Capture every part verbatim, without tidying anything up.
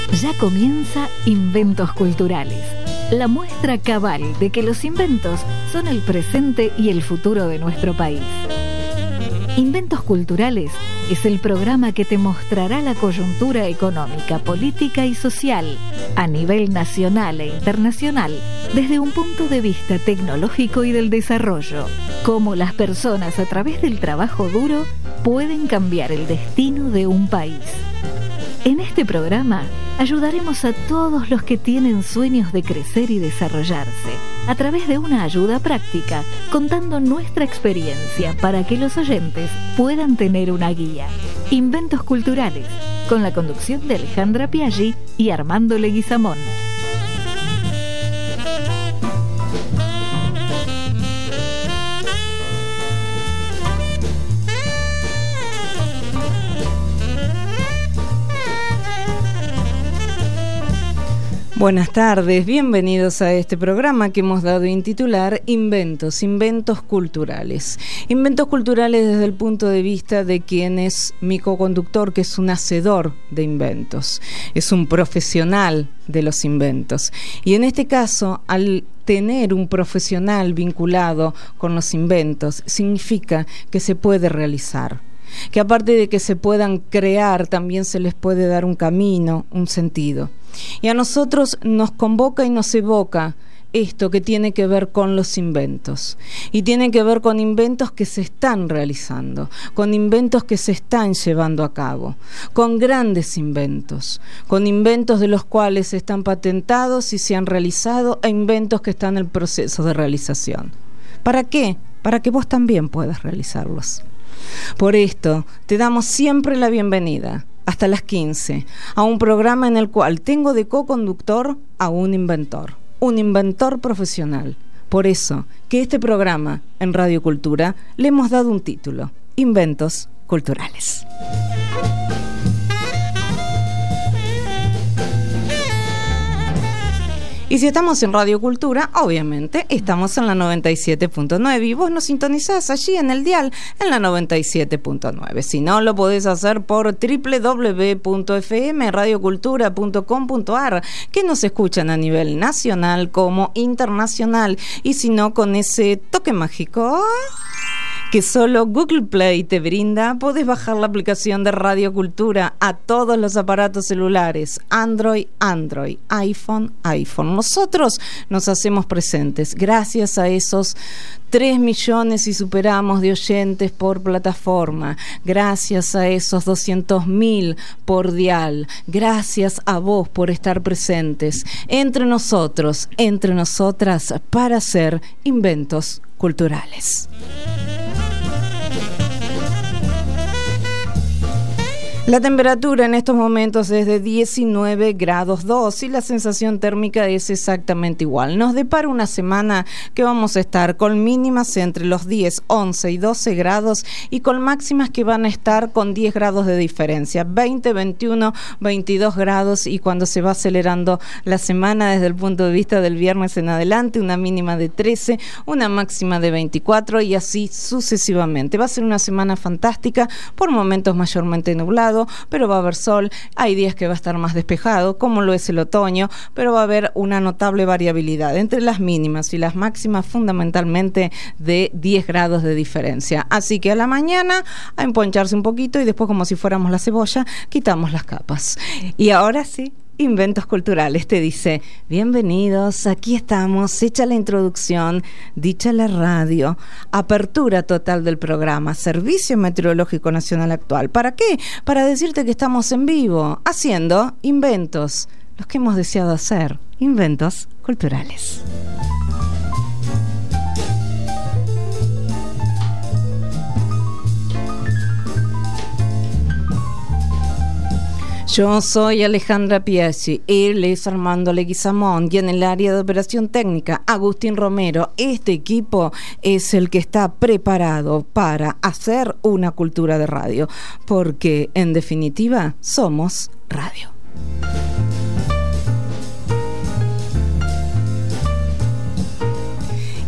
Ya comienza Inventos Culturales, la muestra cabal de que los inventos son el presente y el futuro de nuestro país. Inventos Culturales es el programa que te mostrará la coyuntura económica, política y social a nivel nacional e internacional desde un punto de vista tecnológico y del desarrollo. Cómo las personas a través del trabajo duro pueden cambiar el destino de un país. En este programa ayudaremos a todos los que tienen sueños de crecer y desarrollarse a través de una ayuda práctica, contando nuestra experiencia para que los oyentes puedan tener una guía. Inventos Culturales, con la conducción de Alejandra Piaggi y Armando Leguizamón. Buenas tardes, bienvenidos a este programa que hemos dado en titular Inventos, Inventos Culturales. Inventos culturales desde el punto de vista de quien es mi coconductor, que es un hacedor de inventos, es un profesional de los inventos. Y en este caso, al tener un profesional vinculado con los inventos, significa que se puede realizar. Que aparte de que se puedan crear, también se les puede dar un camino, un sentido. Y a nosotros nos convoca y nos evoca esto que tiene que ver con los inventos. Y tiene que ver con inventos que se están realizando, con inventos que se están llevando a cabo, con grandes inventos, con inventos de los cuales están patentados y se han realizado, e inventos que están en el proceso de realización. ¿Para qué? Para que vos también puedas realizarlos. Por esto, te damos siempre la bienvenida, hasta las quince, a un programa en el cual tengo de co-conductor a un inventor, un inventor profesional. Por eso, que este programa en Radio Cultura le hemos dado un título, Inventos Culturales. Y si estamos en Radio Cultura, obviamente estamos en la noventa y siete punto nueve y vos nos sintonizás allí en el dial en la noventa y siete punto nueve. Si no, lo podés hacer por doble u doble u doble u punto efe eme radio cultura punto com punto a erre, que nos escuchan a nivel nacional como internacional, y si no, con ese toque mágico que solo Google Play te brinda, podés bajar la aplicación de Radio Cultura a todos los aparatos celulares, Android, Android, iPhone, iPhone. Nosotros nos hacemos presentes gracias a esos tres millones y superamos de oyentes por plataforma, gracias a esos doscientos mil por dial, gracias a vos por estar presentes entre nosotros, entre nosotras, para hacer inventos culturales. La temperatura en estos momentos es de diecinueve grados dos y la sensación térmica es exactamente igual. Nos depara una semana que vamos a estar con mínimas entre los diez, once y doce grados y con máximas que van a estar con diez grados de diferencia, veinte, veintiuno, veintidós grados, y cuando se va acelerando la semana desde el punto de vista del viernes en adelante, una mínima de trece, una máxima de veinticuatro y así sucesivamente. Va a ser una semana fantástica, por momentos mayormente nublado, pero va a haber sol. Hay días que va a estar más despejado, como lo es el otoño, pero va a haber una notable variabilidad entre las mínimas y las máximas, fundamentalmente de diez grados de diferencia. Así que a la mañana a emponcharse un poquito y después, como si fuéramos la cebolla, quitamos las capas. Y ahora sí, Inventos Culturales te dice: bienvenidos, aquí estamos, hecha la introducción, dicha la radio, apertura total del programa, Servicio Meteorológico Nacional Actual. ¿Para qué? Para decirte que estamos en vivo, haciendo inventos, los que hemos deseado hacer, inventos culturales. Yo soy Alejandra Piaggi, él es Armando Leguizamón, y en el área de operación técnica, Agustín Romero. Este equipo es el que está preparado para hacer una cultura de radio, porque en definitiva somos radio.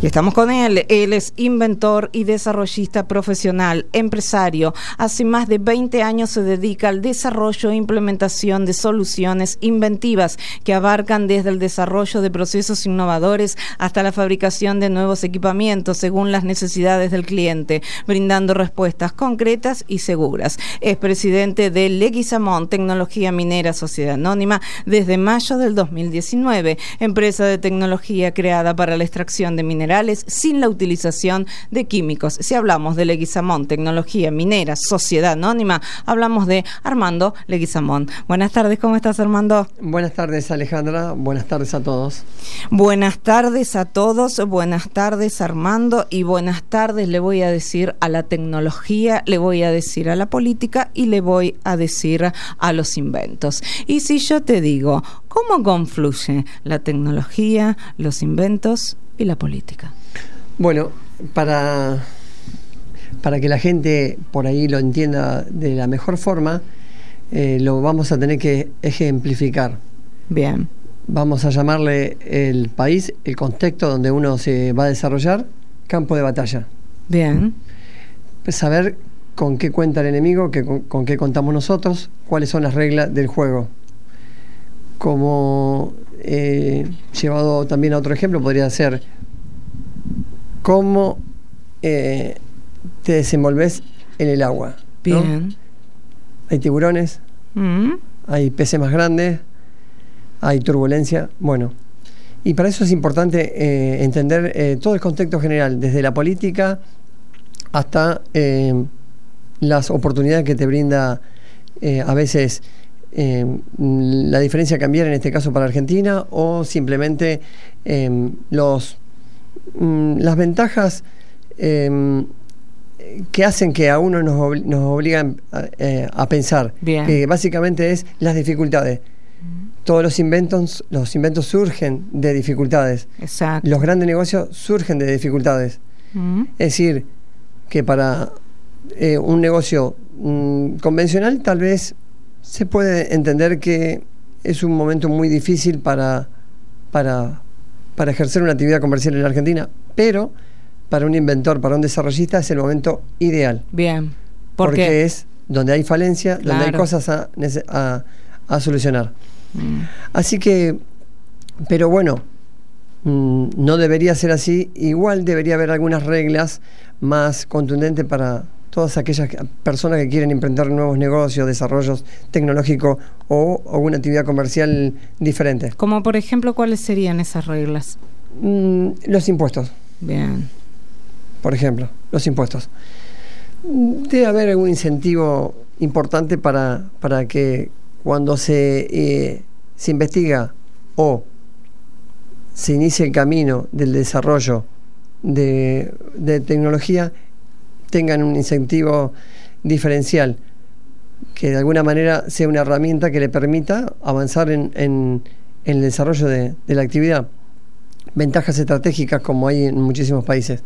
Y estamos con él. Él es inventor y desarrollista profesional, empresario. Hace más de veinte años se dedica al desarrollo e implementación de soluciones inventivas que abarcan desde el desarrollo de procesos innovadores hasta la fabricación de nuevos equipamientos según las necesidades del cliente, brindando respuestas concretas y seguras. Es presidente de Leguizamón Tecnología Minera Sociedad Anónima desde mayo del dos mil diecinueve, empresa de tecnología creada para la extracción de minerales sin la utilización de químicos. Si hablamos de Leguizamón Tecnología Minera Sociedad Anónima, hablamos de Armando Leguizamón. Buenas tardes, ¿cómo estás, Armando? Buenas tardes, Alejandra. Buenas tardes a todos. Buenas tardes a todos, buenas tardes, Armando, y buenas tardes le voy a decir a la tecnología, le voy a decir a la política y le voy a decir a los inventos. Y si yo te digo, ¿cómo confluye la tecnología, los inventos y la política? Bueno, para, para que la gente por ahí lo entienda de la mejor forma, eh, lo vamos a tener que ejemplificar. Bien. Vamos a llamarle el país, el contexto donde uno se va a desarrollar, campo de batalla. Bien. Pues saber con qué cuenta el enemigo, que, con, con qué contamos nosotros, cuáles son las reglas del juego. Como eh, llevado también a otro ejemplo, podría ser cómo eh, te desenvolves en el agua, ¿no? Bien. Hay tiburones, Mm. hay peces más grandes, hay turbulencia. Bueno, y para eso es importante eh, entender eh, todo el contexto general, desde la política hasta eh, las oportunidades que te brinda eh, a veces Eh, la diferencia cambiar en este caso para Argentina, o simplemente eh, los mm, las ventajas eh, que hacen que a uno nos, obli nos obligan a, eh, a pensar. Bien. Que básicamente es las dificultades. Mm. Todos los inventos los inventos surgen de dificultades. Exacto. Los grandes negocios surgen de dificultades. Mm. Es decir, que para eh, un negocio mm, convencional tal vez se puede entender que es un momento muy difícil para, para, para ejercer una actividad comercial en la Argentina, pero para un inventor, para un desarrollista, es el momento ideal. Bien. ¿Por porque qué? Es donde hay falencia, Claro. donde hay cosas a, a, a solucionar. Mm. Así que, pero bueno, mmm, no debería ser así. Igual debería haber algunas reglas más contundentes para todas aquellas personas que quieren emprender nuevos negocios, desarrollos tecnológicos o alguna actividad comercial diferente. Como por ejemplo, ¿cuáles serían esas reglas? Mm, los impuestos. Bien. Por ejemplo, los impuestos. Debe haber algún incentivo importante para, para que cuando se, eh, se investiga o se inicia el camino del desarrollo de, de tecnología, tengan un incentivo diferencial, que de alguna manera sea una herramienta que le permita avanzar en, en, en el desarrollo de, de la actividad. Ventajas estratégicas como hay en muchísimos países.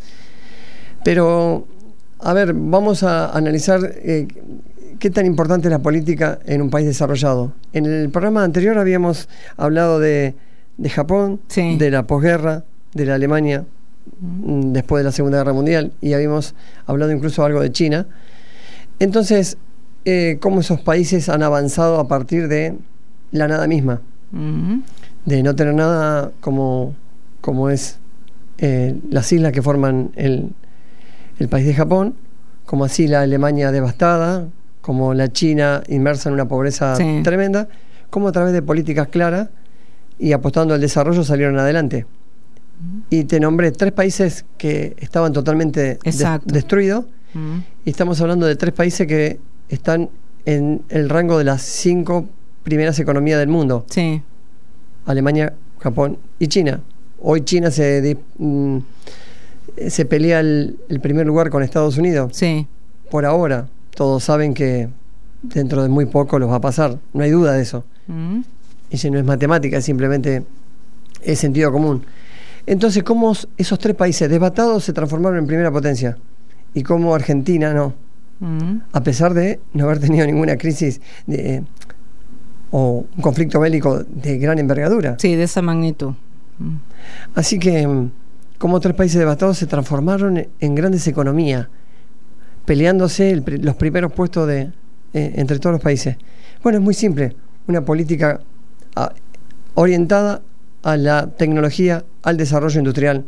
Pero, a ver, vamos a analizar eh, qué tan importante es la política en un país desarrollado. En el programa anterior habíamos hablado de, de Japón, sí. de la posguerra, de la Alemania, después de la Segunda Guerra Mundial, y habíamos hablado incluso algo de China. Entonces, eh, cómo esos países han avanzado a partir de la nada misma, uh-huh. de no tener nada como, como es eh, las islas que forman el, el país de Japón, como así la Alemania devastada, como la China inmersa en una pobreza sí. tremenda, como a través de políticas claras y apostando al desarrollo salieron adelante. Y te nombré tres países que estaban totalmente de destruidos. Mm. Y estamos hablando de tres países que están en el rango de las cinco primeras economías del mundo. Sí. Alemania, Japón y China. Hoy China se, de, mm, se pelea el, el primer lugar con Estados Unidos. Sí. Por ahora. Todos saben que dentro de muy poco los va a pasar. No hay duda de eso. Mm. Y si no es matemática, es simplemente es sentido común. Entonces, ¿cómo esos tres países desbatados se transformaron en primera potencia? Y cómo Argentina no. Mm. A pesar de no haber tenido ninguna crisis de, eh, o un conflicto bélico de gran envergadura. Sí, de esa magnitud. Mm. Así que cómo tres países devastados se transformaron en grandes economías, peleándose el, los primeros puestos de, eh, entre todos los países. Bueno, es muy simple, una política a, orientada a la tecnología, al desarrollo industrial,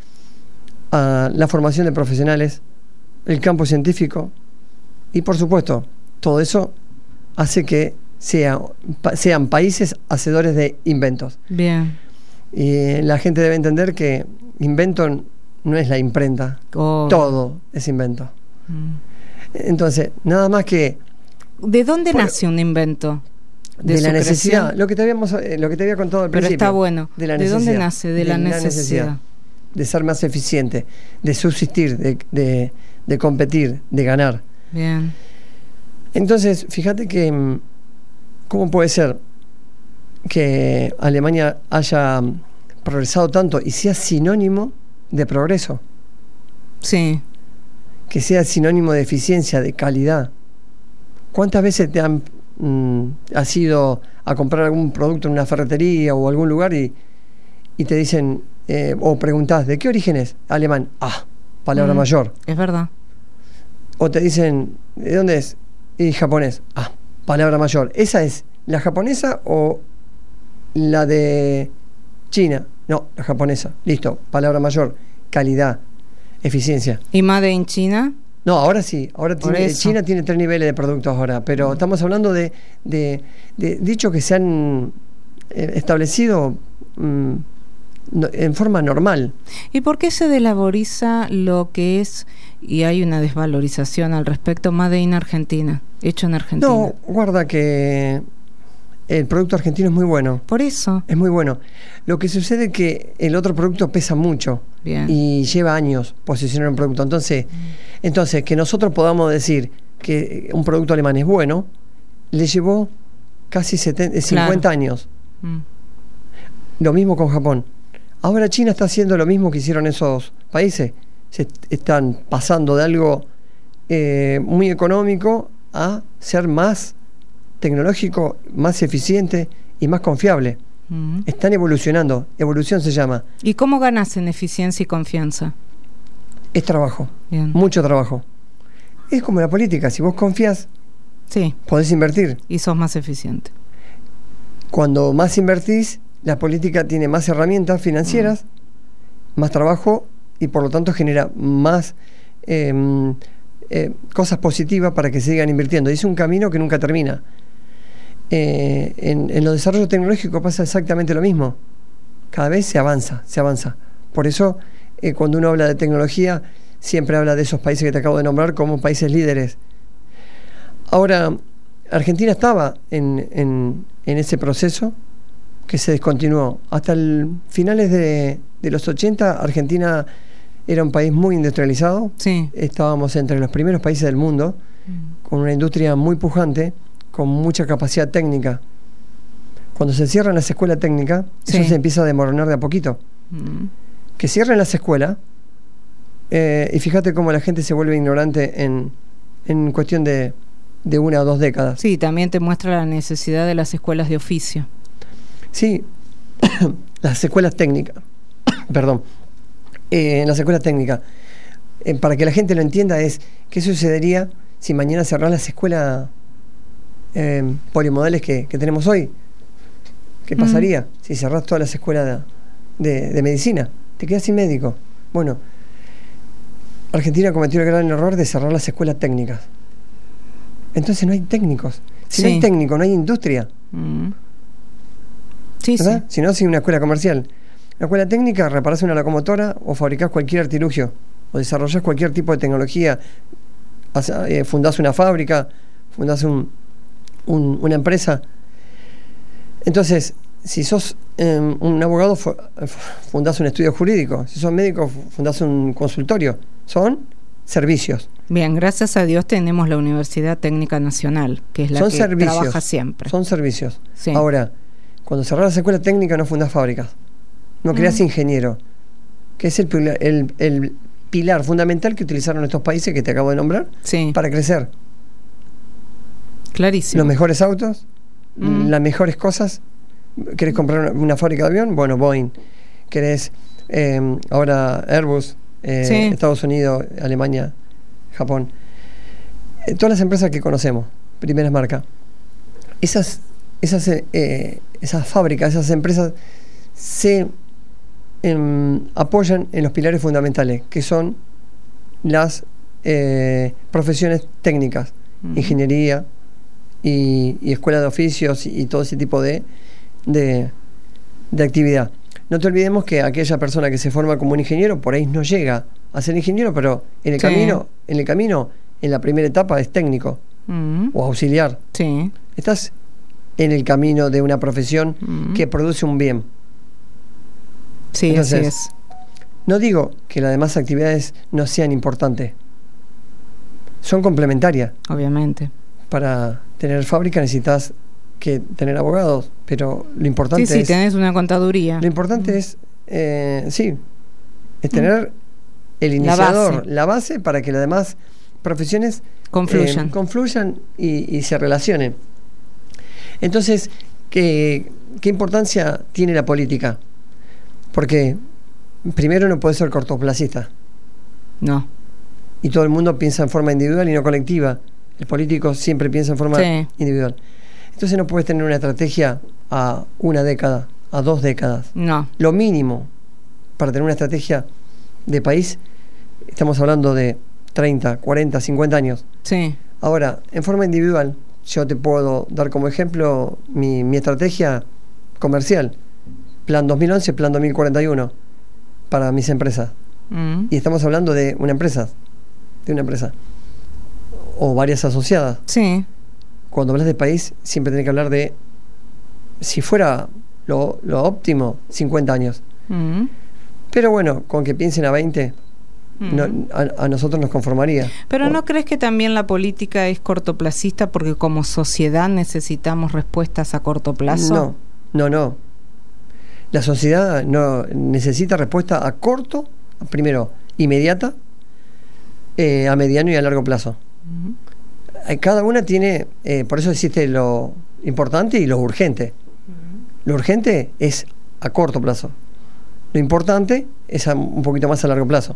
a la formación de profesionales, el campo científico y, por supuesto, todo eso hace que sea, pa, sean países hacedores de inventos. Bien. Y la gente debe entender que invento no es la imprenta, oh. todo es invento. Mm. Entonces, nada más que... ¿De dónde por, nace un invento? De, de la necesidad, creación? lo que te habíamos, lo que te había contado al Pero principio. Pero está bueno. De, la ¿De dónde nace? De, de la, la necesidad. necesidad. De ser más eficiente, de subsistir, de, de, de competir, de ganar. Bien. Entonces, fíjate que cómo puede ser que Alemania haya progresado tanto y sea sinónimo de progreso. Sí. Que sea sinónimo de eficiencia, de calidad. ¿Cuántas veces te han mm, has ido a comprar algún producto en una ferretería o algún lugar y, y te dicen eh, o preguntás, ¿de qué origen es? Alemán. Ah, palabra mm, mayor. Es verdad. O te dicen, ¿de dónde es? Y japonés. Ah, palabra mayor. ¿Esa es la japonesa o la de China? No, la japonesa. Listo, palabra mayor. Calidad, eficiencia. ¿Y Made in China? No, ahora sí. Ahora tiene, China tiene tres niveles de productos ahora, pero mm. estamos hablando de, de, de dichos que se han eh, establecido mm, no, en forma normal. ¿Y por qué se devaloriza lo que es, y hay una desvalorización al respecto, Made in Argentina, hecho en Argentina? No, guarda que el producto argentino es muy bueno. Por eso. Es muy bueno. Lo que sucede es que el otro producto pesa mucho. Bien. Y lleva años posicionar un producto. Entonces, mm. entonces, que nosotros podamos decir que un producto alemán es bueno, le llevó casi setenta, cincuenta claro. años. Mm. Lo mismo con Japón. Ahora China está haciendo lo mismo que hicieron esos países. Se están pasando de algo eh, muy económico a ser más tecnológico, más eficiente y más confiable. Mm. Están evolucionando. Evolución se llama. ¿Y cómo ganas en eficiencia y confianza? Es trabajo. Bien. Mucho trabajo. Es como la política. Si vos confías, sí, podés invertir. Y sos más eficiente. Cuando más invertís, la política tiene más herramientas financieras, mm. más trabajo y por lo tanto genera más eh, eh, cosas positivas para que se sigan invirtiendo. Y es un camino que nunca termina. Eh, en, en los desarrollos tecnológicos pasa exactamente lo mismo. Cada vez se avanza, se avanza. Por eso, eh, cuando uno habla de tecnología, siempre habla de esos países que te acabo de nombrar como países líderes. Ahora, Argentina estaba en, en, en ese proceso que se descontinuó. Hasta el finales de, de los ochenta, Argentina era un país muy industrializado. Sí. Estábamos entre los primeros países del mundo, mm. con una industria muy pujante, con mucha capacidad técnica. Cuando se cierran las escuelas técnicas, sí. eso se empieza a desmoronar de a poquito. Mm. Que cierren las escuelas, eh, y fíjate cómo la gente se vuelve ignorante en, en cuestión de, de una o dos décadas. Sí, también te muestra la necesidad de las escuelas de oficio. Sí, las escuelas técnicas, perdón, eh, en las escuelas técnicas, eh, para que la gente lo entienda, es qué sucedería si mañana cerrás las escuelas eh, polimodales que, que tenemos hoy. ¿Qué pasaría mm. si cerrás todas las escuelas de, de, de medicina? Te quedas sin médico. Bueno, Argentina cometió el gran error de cerrar las escuelas técnicas. Entonces no hay técnicos. Si sí. no hay técnico, no hay industria. Mm. Sí, ¿verdad? Sí. Si no, si una escuela comercial. Una escuela técnica, reparás una locomotora o fabricás cualquier artilugio o desarrollás cualquier tipo de tecnología, eh, fundás una fábrica, fundás un, un, una empresa. Entonces, si sos eh, un abogado, fundás un estudio jurídico. Si sos médico, fundás un consultorio. Son servicios. Bien, gracias a Dios tenemos la Universidad Técnica Nacional, que es la son que servicios, trabaja siempre. Son servicios. Sí. Ahora, cuando cerrás las escuelas técnicas no fundás fábricas, no creás mm. ingeniero, que es el, el, el pilar fundamental que utilizaron estos países que te acabo de nombrar sí. para crecer. Clarísimo. Los mejores autos, mm. las mejores cosas. ¿Querés comprar una, una fábrica de avión? Bueno, Boeing. ¿Querés eh, ahora Airbus, eh, Sí. Estados Unidos, Alemania, Japón. Eh, todas las empresas que conocemos, primeras marcas, esas, esas, eh, esas fábricas, esas empresas se em, apoyan en los pilares fundamentales, que son las eh, profesiones técnicas, Ujú. ingeniería y, y escuela de oficios y, y todo ese tipo de, de, de actividad. No te olvidemos que aquella persona que se forma como un ingeniero por ahí no llega a ser ingeniero, pero en el Sí. camino, en el camino, en la primera etapa es técnico Mm. o auxiliar. Sí. Estás en el camino de una profesión Mm. que produce un bien. Sí, Entonces, así es. No digo que las demás actividades no sean importantes. Son complementarias. Obviamente. Para tener fábrica necesitas que tener abogados, pero lo importante Sí, sí, es tenés una contaduría. lo importante Mm. es eh, sí, es tener el La iniciador, base. la base para que las demás profesiones Confluyan. eh, confluyan y, y se relacionen. Entonces, ¿qué, qué importancia tiene la política? Porque primero no puede ser cortoplacista No. y todo el mundo piensa en forma individual y no colectiva. El político siempre piensa en forma Sí. individual. Entonces no puedes tener una estrategia a una década, a dos décadas. No. Lo mínimo para tener una estrategia de país, estamos hablando de treinta, cuarenta, cincuenta años. Sí. Ahora, en forma individual, yo te puedo dar como ejemplo mi, mi estrategia comercial. Plan dos mil once, plan dos mil cuarenta y uno para mis empresas. Mm. Y estamos hablando de una empresa, de una empresa. O varias asociadas. Sí. Cuando hablas de país, siempre tenés que hablar de, si fuera lo, lo óptimo, cincuenta años. Mm. Pero bueno, con que piensen a veinte, Mm. no, a, a nosotros nos conformaría. Pero O- ¿no crees que también la política es cortoplacista porque como sociedad necesitamos respuestas a corto plazo? No, no, no. La sociedad no necesita respuesta a corto, primero, inmediata, eh, a mediano y a largo plazo. Ujú. Eh, Cada una tiene, eh, por eso existe lo importante y lo urgente. Lo urgente es a corto plazo. Lo importante es a un poquito más a largo plazo.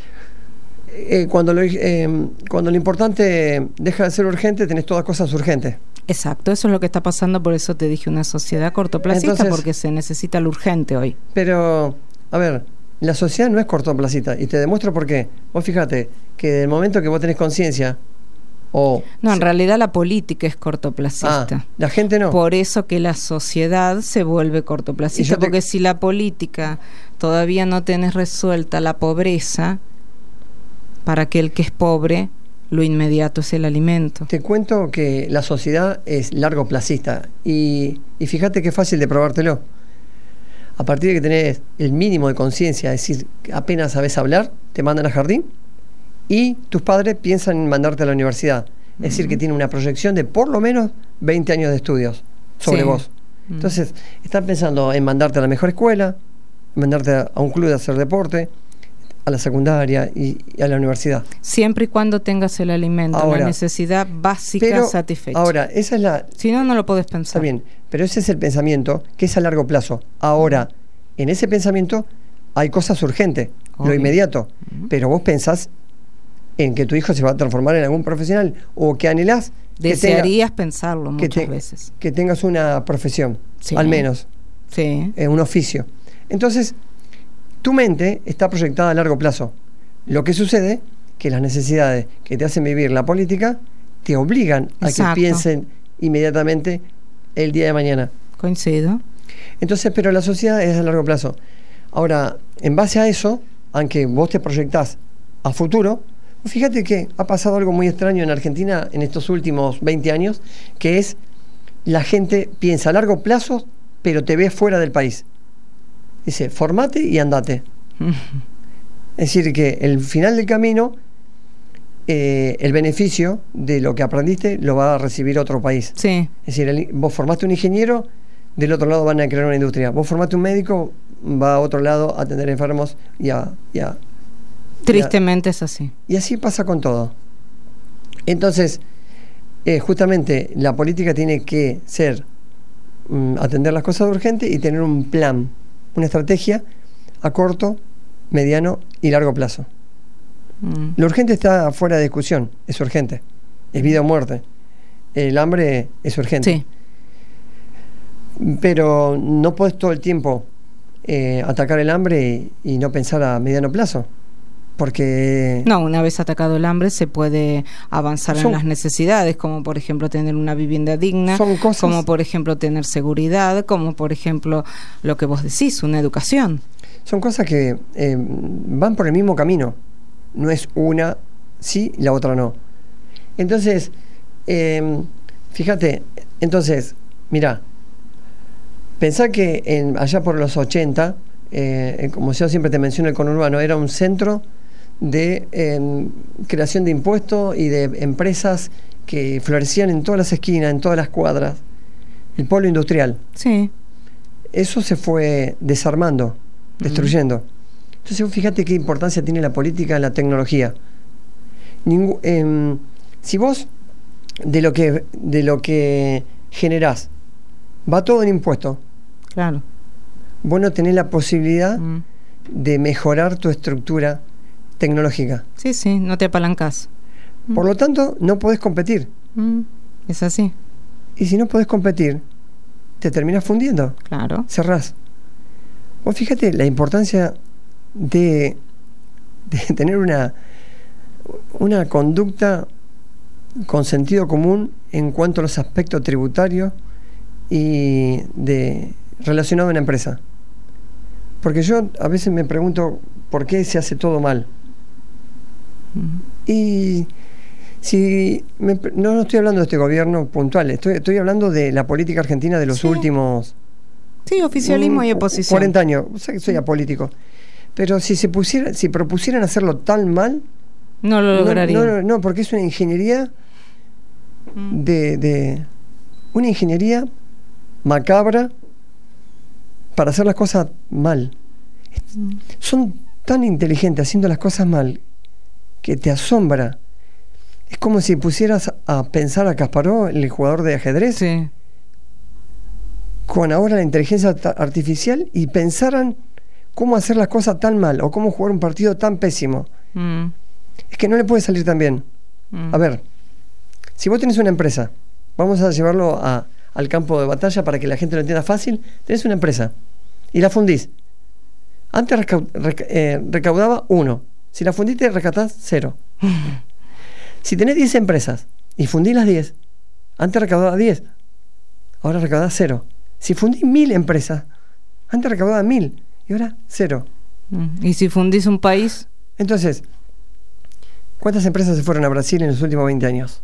Eh, cuando, lo, eh, cuando lo importante deja de ser urgente, tenés todas cosas urgentes. Exacto, eso es lo que está pasando, por eso te dije una sociedad cortoplacista, Entonces- porque se necesita lo urgente hoy. Pero, a ver, la sociedad no es cortoplacista. Y te demuestro por qué. Vos fíjate que del momento que vos tenés conciencia, o... No, en se- realidad la política es ah, cortoplacista. la gente no. Por eso que la sociedad se vuelve Y cortoplacista, yo te- porque si la política todavía no tenés resuelta la pobreza, para aquel que es pobre, lo inmediato es el alimento. Te cuento que la sociedad es largoplacista. Y, y fíjate qué fácil de probártelo. A partir de que tenés el mínimo de conciencia, es decir, apenas sabés hablar, te mandan al jardín y tus padres piensan en mandarte a la universidad. Es decir, que tiene una proyección de por lo menos veinte años de estudios sobre Sí. vos. Mm. Entonces, están pensando en mandarte a la mejor escuela, mandarte a, a un club de hacer deporte, a la secundaria y, y a la universidad. Siempre y cuando tengas el alimento, Ahora, la necesidad básica Pero, satisfecha. ahora, esa es la, Si no, no lo podés pensar. Está bien, pero ese es el pensamiento que es a largo plazo. Ahora, en ese pensamiento hay cosas urgentes, lo Obvio. inmediato, pero vos pensás en que tu hijo se va a transformar en algún profesional o que anhelás que, Desearías pensarlo tenga- que muchas te- veces. que tengas una profesión, Sí. al menos, Sí. eh, un oficio. Entonces, tu mente está proyectada a largo plazo. Lo que sucede que las necesidades que te hacen vivir la política te obligan a Exacto. que piensen inmediatamente el día de mañana. Coincido. Entonces, pero la sociedad es a largo plazo. Ahora, en base a eso, aunque vos te proyectás a futuro, fíjate que ha pasado algo muy extraño en Argentina en estos últimos veinte años, que es la gente piensa a largo plazo, pero te ve fuera del país. Dice, formate y andate. Es decir, que el final del camino, eh, el beneficio de lo que aprendiste lo va a recibir otro país. Sí. Es decir, el- vos formaste un ingeniero, del otro lado van a crear una industria. Vos formaste un médico, va a otro lado a atender enfermos y a, y a- Tristemente es así. y así pasa con todo. Entonces, eh, justamente la política tiene que ser mm, atender las cosas urgentes y tener un plan, una estrategia a corto, mediano y largo plazo. Mm. Lo urgente está fuera de discusión, es urgente, es vida o muerte. El hambre es urgente. Sí. Pero no podés todo el tiempo eh, atacar el hambre y, y no pensar a mediano plazo. Porque... No, una vez atacado el hambre se puede avanzar son, en las necesidades, como por ejemplo tener una vivienda digna, son cosas, como por ejemplo tener seguridad, como por ejemplo lo que vos decís, una educación. Son cosas que eh, van por el mismo camino. No es una sí y la otra no. Entonces, eh, fíjate, entonces, mirá, pensá que en, allá por los ochenta, eh, como yo siempre te menciono, el conurbano era un centro de eh, creación de impuestos y de empresas que florecían en todas las esquinas, en todas las cuadras, el polo industrial. Sí. Eso se fue desarmando, destruyendo. Mm. Entonces fíjate qué importancia tiene la política en la tecnología. Ningú, eh, si vos de lo que de lo que generás va todo en impuestos, claro, vos no tenés la posibilidad mm. de mejorar tu estructura tecnológica. Sí, sí, no te apalancás. Por mm. lo tanto, no podés competir. Mm. Es así. Y si no podés competir, te terminás fundiendo. Claro. Cerrás. Vos fíjate la importancia de, de tener una, una conducta con sentido común en cuanto a los aspectos tributarios y de relacionado a una empresa. Porque yo a veces me pregunto por qué se hace todo mal. Uh-huh. Y si me, no, no estoy hablando de este gobierno puntual, estoy, estoy hablando de la política argentina de los sí. últimos... Sí, oficialismo um, y oposición. cuarenta años, o sea que soy apolítico. Pero si se pusiera, si propusieran hacerlo tan mal... No lo lograrían. No, no, no, porque es una ingeniería mm. de, de... Una ingeniería macabra para hacer las cosas mal. Mm. Son tan inteligentes haciendo las cosas mal que te asombra. Es como si pusieras a pensar a Kasparov, el jugador de ajedrez, sí. con ahora la inteligencia artificial y pensaran cómo hacer las cosas tan mal o cómo jugar un partido tan pésimo. Mm. Es que no le puede salir tan bien. Mm. A ver, si vos tenés una empresa, vamos a llevarlo a, al campo de batalla para que la gente lo entienda fácil. Tenés una empresa y la fundís. Antes reca- reca- eh, recaudaba uno. Si la fundiste, rescatás cero. Si tenés diez empresas y fundís las diez, antes recaudaba diez, ahora recaudás cero. Si fundís mil empresas, antes recaudaba mil y ahora cero. ¿Y si fundís un país? Entonces, ¿cuántas empresas se fueron a Brasil en los últimos veinte años?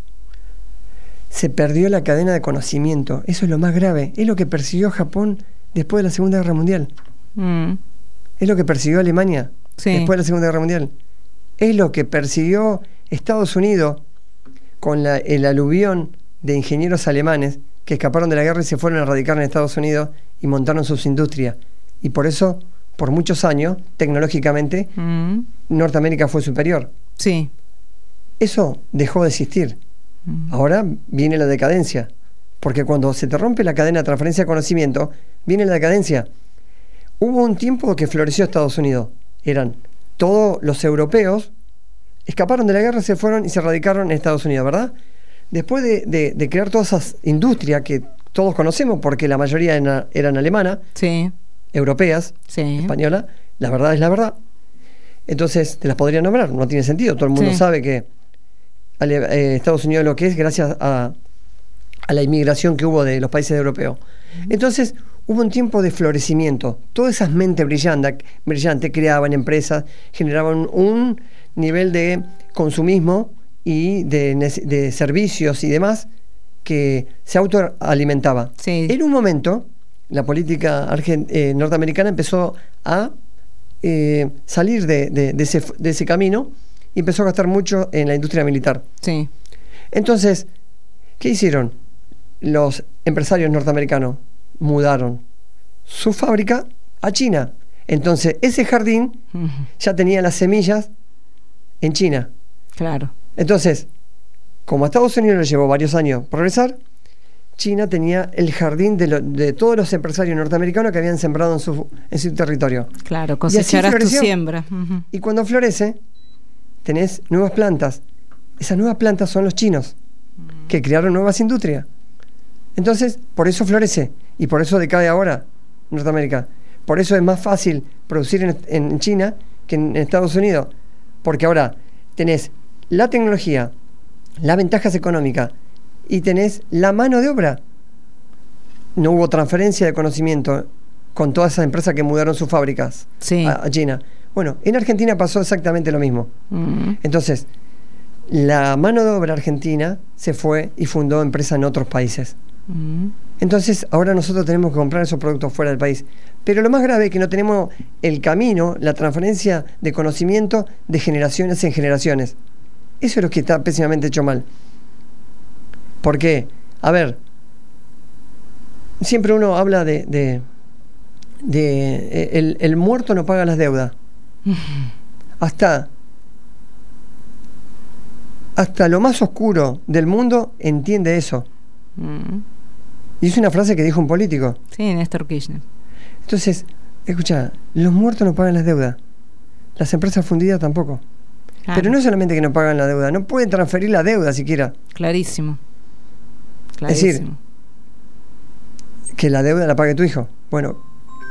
Se perdió la cadena de conocimiento. Eso es lo más grave. Es lo que persiguió Japón después de la Segunda Guerra Mundial. Mm. Es lo que persiguió Alemania sí. después de la Segunda Guerra Mundial. Es lo que persiguió Estados Unidos con la, el aluvión de ingenieros alemanes que escaparon de la guerra y se fueron a radicar en Estados Unidos y montaron sus industrias. Y por eso, por muchos años, tecnológicamente, mm. Norteamérica fue superior. Sí. Eso dejó de existir. Mm. Ahora viene la decadencia. Porque cuando se te rompe la cadena de transferencia de conocimiento, viene la decadencia. Hubo un tiempo que floreció Estados Unidos. Eran todos los europeos, escaparon de la guerra, se fueron y se radicaron en Estados Unidos, ¿verdad? Después de, de, de crear todas esas industrias que todos conocemos, porque la mayoría eran, eran alemanas, sí. europeas, sí. españolas, la verdad es la verdad. Entonces, te las podría nombrar, no tiene sentido. Todo el mundo sí. sabe que eh, Estados Unidos es lo que es gracias a, a la inmigración que hubo de los países europeos. Entonces, hubo un tiempo de florecimiento. Todas esas mentes brillantes, brillantes creaban empresas, generaban un nivel de consumismo y de, de servicios y demás que se autoalimentaba. Sí. En un momento, la política argent- eh, norteamericana empezó a eh, salir de, de, de, ese, de ese camino y empezó a gastar mucho en la industria militar. Sí. Entonces, ¿qué hicieron? Los empresarios norteamericanos mudaron su fábrica a China. Entonces, ese jardín uh-huh. ya tenía las semillas en China. Claro. Entonces, como a Estados Unidos le llevó varios años progresar, China tenía el jardín de, lo, de todos los empresarios norteamericanos que habían sembrado en su, en su territorio. Claro, cosecharás tu siembra. Uh-huh. Y cuando florece, tenés nuevas plantas. Esas nuevas plantas son los chinos, uh-huh. que crearon nuevas industrias. Entonces, por eso florece y por eso decae ahora Norteamérica. Por eso es más fácil producir en, en China que en, en Estados Unidos. Porque ahora tenés la tecnología, las ventajas económicas, y tenés la mano de obra. No hubo transferencia de conocimiento con todas esas empresas que mudaron sus fábricas sí. a, a China. Bueno, en Argentina pasó exactamente lo mismo. Mm. Entonces, la mano de obra argentina se fue y fundó empresas en otros países. Mm. Entonces, ahora nosotros tenemos que comprar esos productos fuera del país. Pero lo más grave es que no tenemos el camino, la transferencia de conocimiento de generaciones en generaciones. Eso es lo que está pésimamente hecho mal. ¿Por qué? A ver, siempre uno habla de, de, de el, el muerto no paga las deudas. Hasta, hasta lo más oscuro del mundo entiende eso. Mm. Y es una frase que dijo un político. Sí, Néstor Kirchner. Entonces, escucha, los muertos no pagan las deudas. Las empresas fundidas tampoco. Claro. Pero no solamente que no pagan la deuda, no pueden transferir la deuda siquiera. Clarísimo. Clarísimo. Es decir, que la deuda la pague tu hijo. Bueno.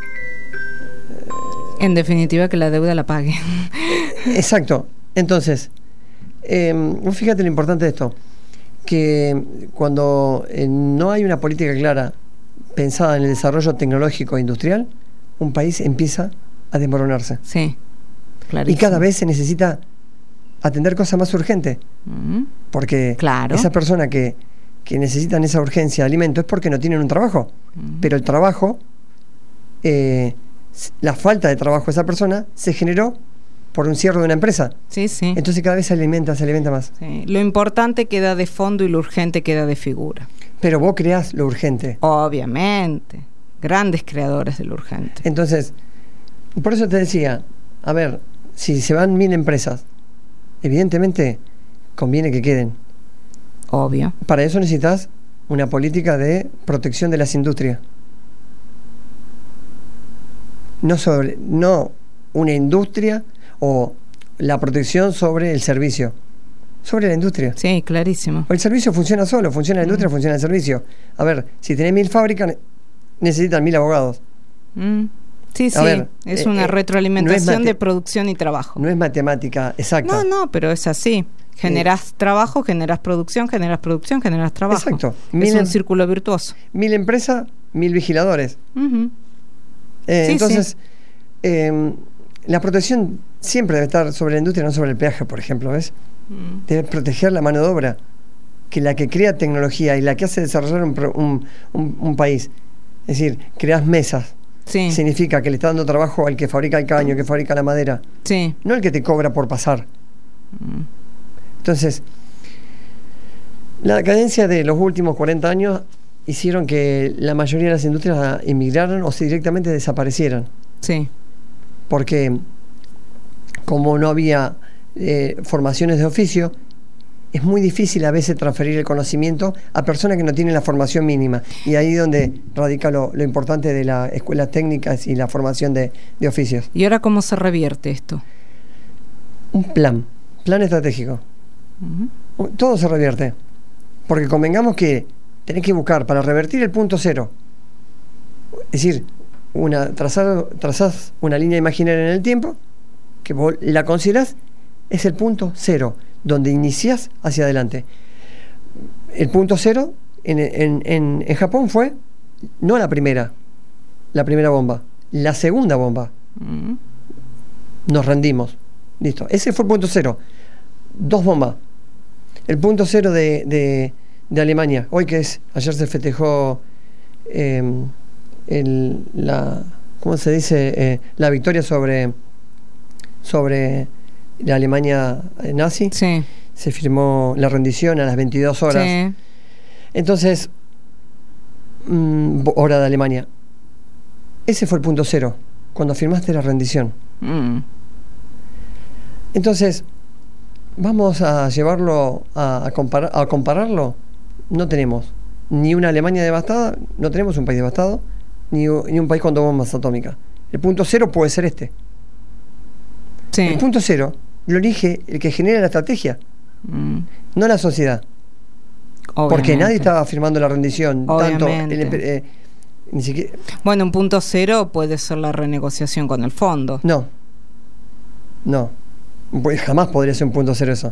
En definitiva, que la deuda la pague. Exacto. Entonces, eh, fíjate lo importante de esto. Que cuando eh, no hay una política clara pensada en el desarrollo tecnológico e industrial, un país empieza a desmoronarse. Sí, clarísimo. Y cada vez se necesita atender cosas más urgentes. Mm. Porque claro. Esa persona que que necesitan esa urgencia de alimento es porque no tienen un trabajo. Uh-huh. Pero el trabajo, eh, la falta de trabajo de esa persona se generó por un cierre de una empresa. Sí, sí. Entonces cada vez se alimenta, se alimenta más. Sí. Lo importante queda de fondo y lo urgente queda de figura. Pero vos creás lo urgente. Obviamente. Grandes creadores de lo urgente. Entonces, por eso te decía, a ver, si se van mil empresas, evidentemente conviene que queden. Obvio. Para eso necesitas una política de protección de las industrias. No sobre, no una industria o la protección sobre el servicio. Sobre la industria. Sí, clarísimo. El servicio funciona solo, funciona la industria, mm. funciona el servicio. A ver, si tenés mil fábricas, necesitan mil abogados. Mm. Sí, sí, a ver, es eh, una eh, retroalimentación no de producción y trabajo. No es matemática exacta. No, no, pero es así. Generás eh, trabajo, generás producción, generás producción, generás trabajo. Exacto. Es un círculo virtuoso. Mil empresas, mil vigiladores. Uh-huh. eh, sí, entonces, sí. Eh, la protección siempre debe estar sobre la industria, no sobre el peaje, por ejemplo, ¿ves? Uh-huh. Debe proteger la mano de obra, que la que crea tecnología y la que hace desarrollar un, un, un, un país. Es decir, creas mesas. Sí. Significa que le está dando trabajo al que fabrica el caño, que fabrica la madera. Sí. No el que te cobra por pasar. Uh-huh. Entonces, la decadencia de los últimos cuarenta años hicieron que la mayoría de las industrias emigraran o se directamente desaparecieran. Sí. Porque como no había eh, formaciones de oficio, es muy difícil a veces transferir el conocimiento a personas que no tienen la formación mínima. Y ahí es donde radica lo, lo importante de las escuelas técnicas y la formación de, de oficios. ¿Y ahora cómo se revierte esto? Un plan, plan estratégico. Uh-huh. Todo se revierte. Porque convengamos que tenés que buscar para revertir el punto cero. Es decir, una, trazar, trazás una línea imaginaria en el tiempo que vos la considerás es el punto cero, donde iniciás hacia adelante. El punto cero en, en, en, en Japón fue no la primera, la primera bomba, la segunda bomba. Uh-huh. Nos rendimos. Listo. Ese fue el punto cero. Dos bombas. El punto cero de, de, de Alemania. Hoy que es, ayer se festejó eh, el, la, ¿cómo se dice? Eh, la victoria sobre, sobre la Alemania nazi. Sí. Se firmó la rendición a las veintidós horas. Sí. Entonces, mmm, hora de Alemania. Ese fue el punto cero, cuando firmaste la rendición. Mm. Entonces, ¿vamos a llevarlo a, a, comparar, a compararlo? No tenemos. ni una Alemania devastada, no tenemos un país devastado, ni, ni un país con dos bombas atómicas. El punto cero puede ser este. Sí. El punto cero lo elige el que genera la estrategia, mm. no la sociedad. Obviamente. Porque nadie estaba firmando la rendición. Tanto el, eh, ni siquiera... Bueno, un punto cero puede ser la renegociación con el fondo. No, no, pues jamás podría ser un punto cero eso.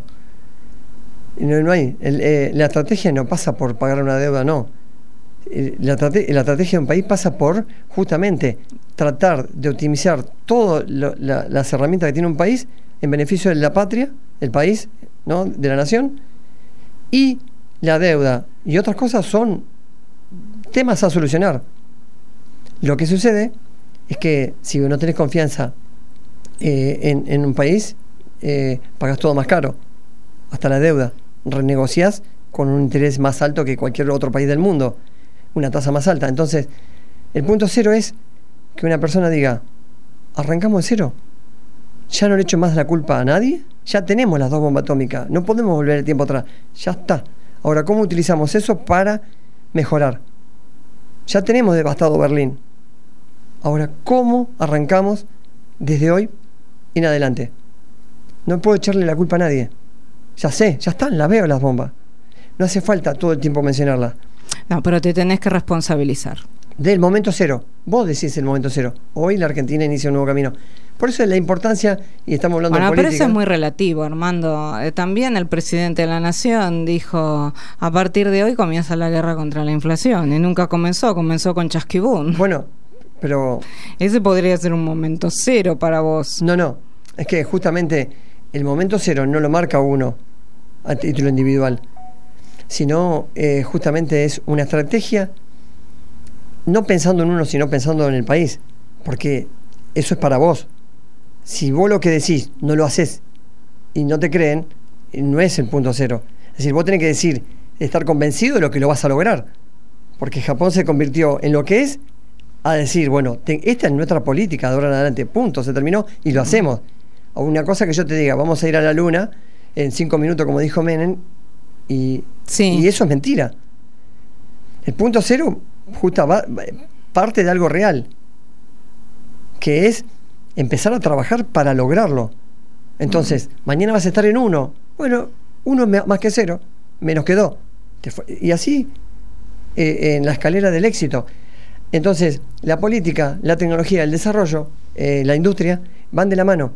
No, no hay. El, eh, la estrategia no pasa por pagar una deuda, no. La, la estrategia de un país pasa por justamente tratar de optimizar todas la, las herramientas que tiene un país en beneficio de la patria, del país, ¿no? De la nación, y la deuda y otras cosas son temas a solucionar. Lo que sucede es que si no tenés confianza eh, en, en un país, eh, pagás todo más caro, hasta la deuda, renegociás con un interés más alto que cualquier otro país del mundo, una tasa más alta. Entonces, el punto cero es que una persona diga, arrancamos de cero, ya no le echo más la culpa a nadie, ya tenemos las dos bombas atómicas, no podemos volver el tiempo atrás, ya está. Ahora, ¿cómo utilizamos eso para mejorar? Ya tenemos devastado Berlín. Ahora, ¿cómo arrancamos desde hoy en adelante? No puedo echarle la culpa a nadie. Ya sé, ya están, las veo las bombas. No hace falta todo el tiempo mencionarlas. No, pero te tenés que responsabilizar. Del momento cero. Vos decís el momento cero. Hoy la Argentina inicia un nuevo camino. Por eso es la importancia, y estamos hablando bueno, de política. Pero eso es muy relativo, Armando. Eh, también el presidente de la Nación dijo, a partir de hoy comienza la guerra contra la inflación. Y nunca comenzó, comenzó con Chasquibún. Bueno, pero... Ese podría ser un momento cero para vos. No, no. Es que justamente el momento cero no lo marca uno a título individual, sino eh, justamente es una estrategia, no pensando en uno, sino pensando en el país. Porque eso es para vos. Si vos lo que decís no lo haces y no te creen, no es el punto cero. Es decir, vos tenés que decir, estar convencido de lo que lo vas a lograr. Porque Japón se convirtió en lo que es, a decir, bueno, te, esta es nuestra política de ahora en adelante, punto, se terminó y lo hacemos. O una cosa que yo te diga, vamos a ir a la luna en cinco minutos, como dijo Menem, y, sí. y eso es mentira. El punto cero justo va, parte de algo real, que es empezar a trabajar para lograrlo. Entonces, uh-huh. mañana vas a estar en uno. Bueno, uno es más que cero, menos que dos. Y así, eh, en la escalera del éxito. Entonces, la política, la tecnología, el desarrollo, eh, la industria, van de la mano.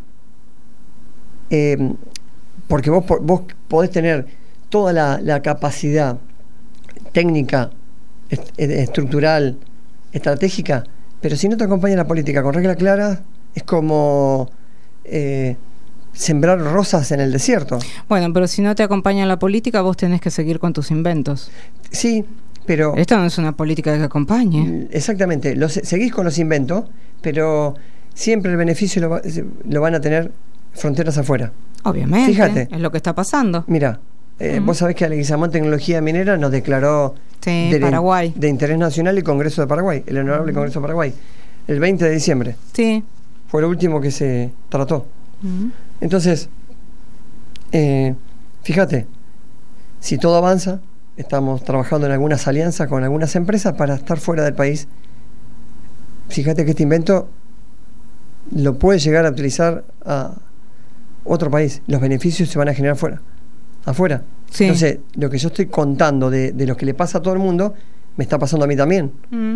Eh, porque vos, vos podés tener toda la, la capacidad técnica, est- estructural, estratégica, pero si no te acompaña la política con reglas claras, es como eh, sembrar rosas en el desierto. Bueno, pero si no te acompaña la política, vos tenés que seguir con tus inventos. Sí, pero... Esto no es una política que acompañe. Exactamente, los, seguís con los inventos, pero siempre el beneficio lo, lo van a tener fronteras afuera. Obviamente, fíjate, es lo que está pasando. Mira, eh, uh-huh. vos sabés que Leguizamón Tecnología Minera nos declaró sí, de, Paraguay. de interés nacional el Congreso de Paraguay, el Honorable uh-huh. Congreso de Paraguay, el veinte de diciembre. Sí. Fue lo último que se trató. Uh-huh. Entonces, eh, fíjate, si todo avanza, estamos trabajando en algunas alianzas con algunas empresas para estar fuera del país. Fíjate que este invento lo puede llegar a utilizar a otro país. Los beneficios se van a generar fuera, afuera. Sí. Entonces, lo que yo estoy contando de, de lo que le pasa a todo el mundo, me está pasando a mí también. Mm.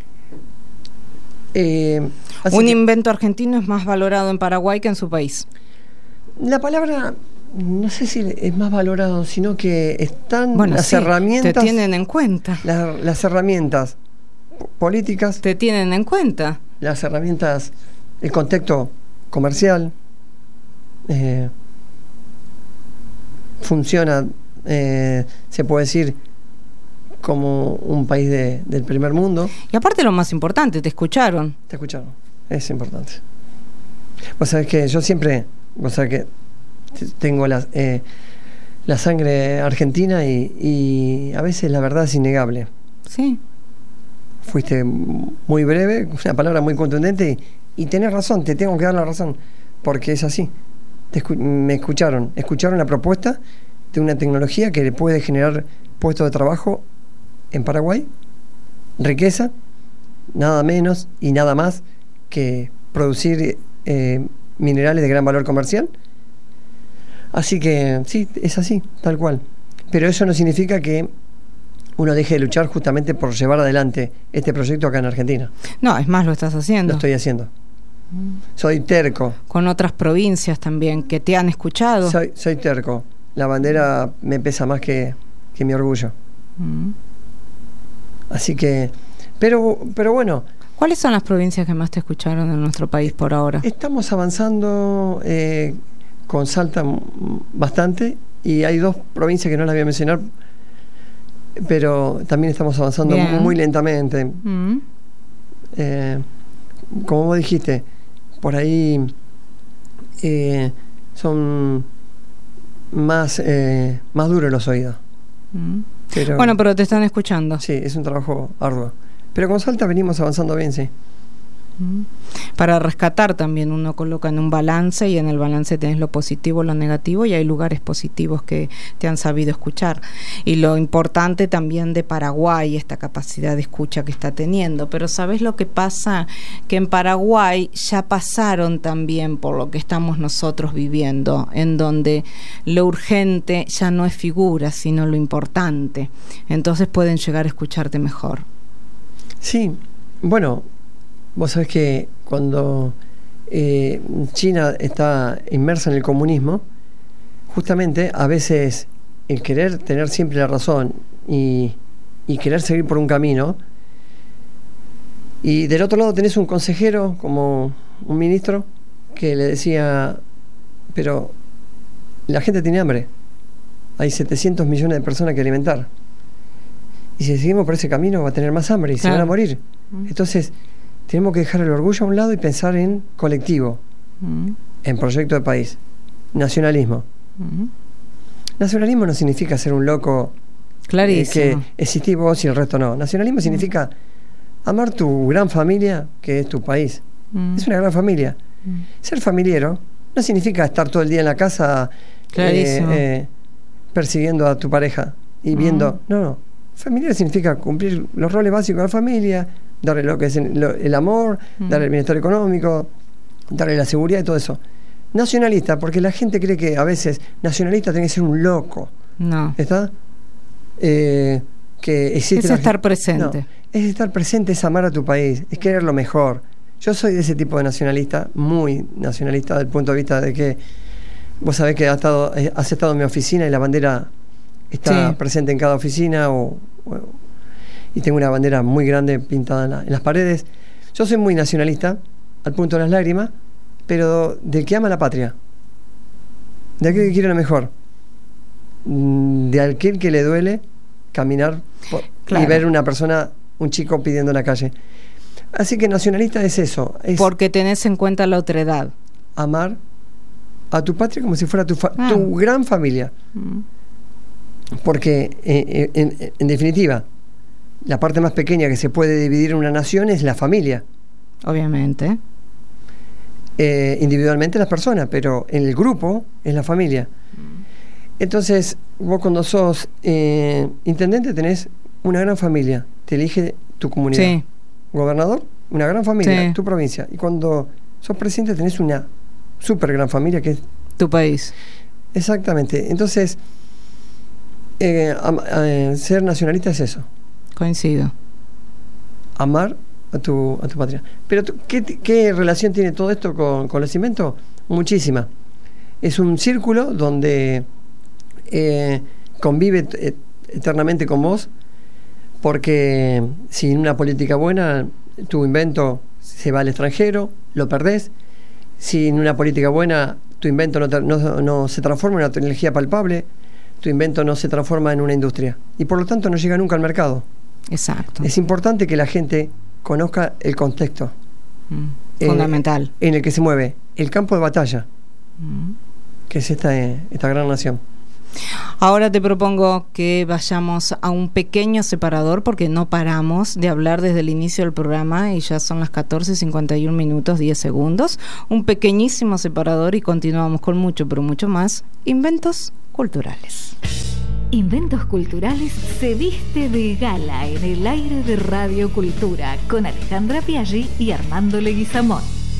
Eh, Un que, invento argentino es más valorado en Paraguay que en su país. La palabra, no sé si es más valorado, sino que están bueno, las sí, herramientas... Te tienen en cuenta. La, las herramientas políticas... Te tienen en cuenta. Las herramientas, el contexto comercial... Eh, funciona, eh, se puede decir, como un país de, del primer mundo. Y aparte lo más importante, te escucharon. Te escucharon, es importante. Vos sabés que yo siempre, vos sabés que tengo la, eh, la sangre argentina y, y a veces la verdad es innegable. Sí. Fuiste muy breve, una palabra muy contundente y, y tenés razón, te tengo que dar la razón, porque es así. Te escu- me escucharon, escucharon la propuesta de una tecnología que le puede generar puestos de trabajo en Paraguay riqueza, nada menos y nada más que producir eh, minerales de gran valor comercial. Así que sí, es así, tal cual. Pero eso no significa que uno deje de luchar justamente por llevar adelante este proyecto acá en Argentina. No, es más, lo estás haciendo. Lo estoy haciendo. Soy terco. Con otras provincias también que te han escuchado. Soy, soy terco. La bandera me pesa más que, que mi orgullo. Mm. Así que, pero, pero bueno. ¿Cuáles son las provincias que más te escucharon en nuestro país por ahora? Estamos avanzando eh, con Salta bastante, y hay dos provincias que no las voy a mencionar, pero también estamos avanzando muy, muy lentamente. Mm. Eh, como vos dijiste, por ahí eh, son más, eh, más duros los oídos. Mm. Pero, bueno, pero te están escuchando. Sí, es un trabajo arduo. Pero con Salta venimos avanzando bien, sí. Para rescatar también uno coloca en un balance, y en el balance tenés lo positivo, lo negativo, y hay lugares positivos que te han sabido escuchar. Y lo importante también de Paraguay, esta capacidad de escucha que está teniendo. Pero ¿sabés lo que pasa? Que en Paraguay ya pasaron también por lo que estamos nosotros viviendo, en donde lo urgente ya no es figura, sino lo importante. Entonces pueden llegar a escucharte mejor. Sí, bueno, vos sabés que cuando eh, China está inmersa en el comunismo, justamente a veces el querer tener siempre la razón y, y querer seguir por un camino, y del otro lado tenés un consejero como un ministro que le decía, pero la gente tiene hambre, hay setecientos millones de personas que alimentar, y si seguimos por ese camino va a tener más hambre y claro, se van a morir. Mm. Entonces tenemos que dejar el orgullo a un lado y pensar en colectivo, mm. en proyecto de país, nacionalismo. Mm. Nacionalismo no significa ser un loco eh, que existís vos y el resto no. Nacionalismo mm. significa amar tu gran familia, que es tu país. Mm. Es una gran familia. Mm. Ser familiero no significa estar todo el día en la casa eh, eh, persiguiendo a tu pareja y viendo... Mm. No, no. Familiar significa cumplir los roles básicos de la familia, darle lo que es el, lo, el amor, mm. darle el bienestar económico, darle la seguridad y todo eso. Nacionalista, porque la gente cree que a veces nacionalista tiene que ser un loco. No. ¿Está? Eh, que existe es la, estar presente. No, es estar presente, es amar a tu país, es querer lo mejor. Yo soy de ese tipo de nacionalista, muy nacionalista, desde el punto de vista de que vos sabés que has estado, has estado en mi oficina y la bandera está sí. presente en cada oficina, o, o, y tengo una bandera muy grande pintada en, la, en las paredes. Yo soy muy nacionalista, al punto de las lágrimas, pero del que ama la patria, de aquel que quiere lo mejor, de aquel que le duele caminar por, claro. y ver una persona, un chico pidiendo en la calle. Así que nacionalista es eso. Es porque tenés en cuenta la otredad. Amar a tu patria como si fuera tu, fa ah. tu gran familia. Mm. Porque eh, en, en definitiva la parte más pequeña que se puede dividir en una nación es la familia, obviamente, eh, individualmente las personas, pero en el grupo es la familia. Entonces vos cuando sos eh, intendente tenés una gran familia, te elige tu comunidad. Sí. Gobernador, una gran familia, sí. tu provincia, y cuando sos presidente tenés una súper gran familia que es tu país. Exactamente. Entonces Eh, am, eh, ser nacionalista es eso. Coincido. Amar a tu, a tu patria. Pero tu, ¿qué, ¿qué relación tiene todo esto con, con los inventos? Muchísima. Es un círculo donde eh, convive et, eternamente con vos, porque sin una política buena tu invento se va al extranjero, lo perdés. Sin una política buena tu invento no, no, no se transforma en una tecnología palpable, tu invento no se transforma en una industria y por lo tanto no llega nunca al mercado. Exacto. Es importante que la gente conozca el contexto mm, eh, fundamental en el que se mueve el campo de batalla, mm. que es esta, esta gran nación. Ahora te propongo que vayamos a un pequeño separador, porque no paramos de hablar desde el inicio del programa y ya son las catorce cincuenta y un minutos diez segundos. Un pequeñísimo separador y continuamos con mucho, pero mucho más inventos culturales. Inventos Culturales se viste de gala en el aire de Radio Cultura con Alejandra Piaggi y Armando Leguizamón.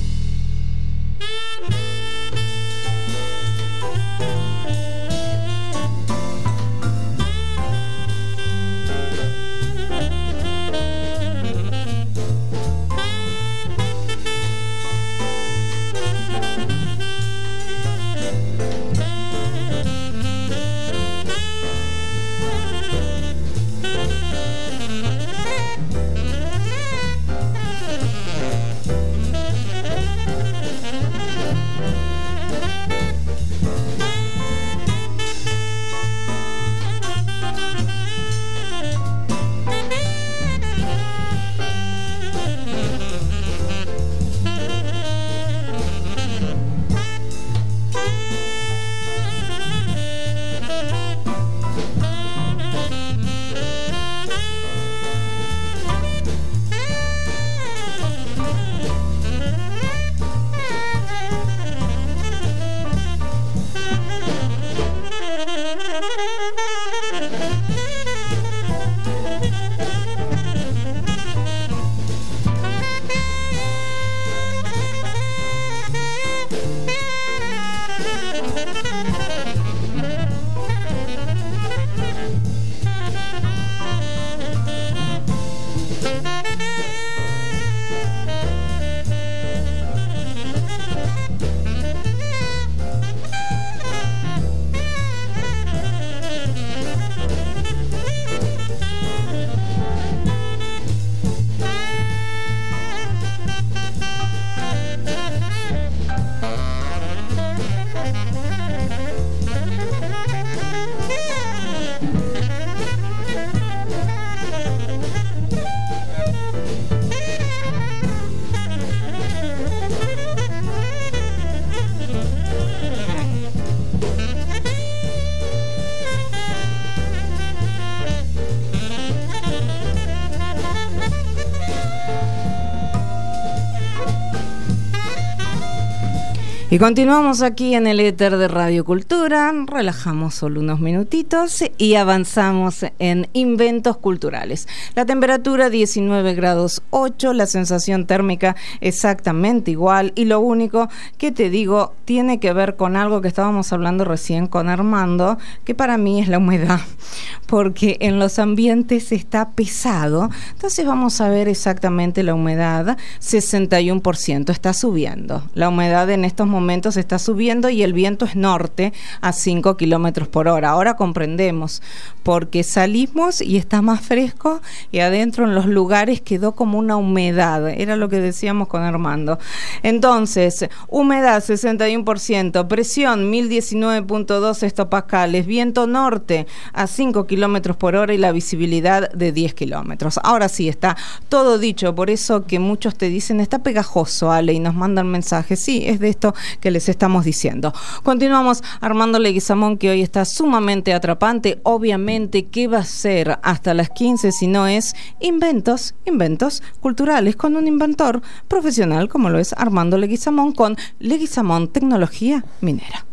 Y continuamos aquí en el éter de Radio Cultura, relajamos solo unos minutitos y avanzamos en Inventos Culturales. La temperatura diecinueve grados ocho, la sensación térmica exactamente igual, y lo único que te digo tiene que ver con algo que estábamos hablando recién con Armando, que para mí es la humedad, porque en los ambientes está pesado. Entonces vamos a ver exactamente la humedad, sesenta y uno por ciento, está subiendo. La humedad en estos momentos está subiendo y el viento es norte a cinco kilómetros por hora. Ahora comprendemos, porque salimos y está más fresco y adentro en los lugares quedó como una humedad. Era lo que decíamos con Armando. Entonces, humedad sesenta y uno por ciento, presión mil diecinueve punto dos hectopascales, viento norte a cinco kilómetros por hora y la visibilidad de diez kilómetros. Ahora sí, está todo dicho. Por eso que muchos te dicen, está pegajoso, Ale, y nos mandan mensajes. Sí, es de esto que les estamos diciendo. Continuamos. Armando Leguizamón, que hoy está sumamente atrapante. Obviamente, ¿qué va a ser hasta las quince si no es inventos, inventos culturales con un inventor profesional como lo es Armando Leguizamón, con Leguizamón Tecnología Minera?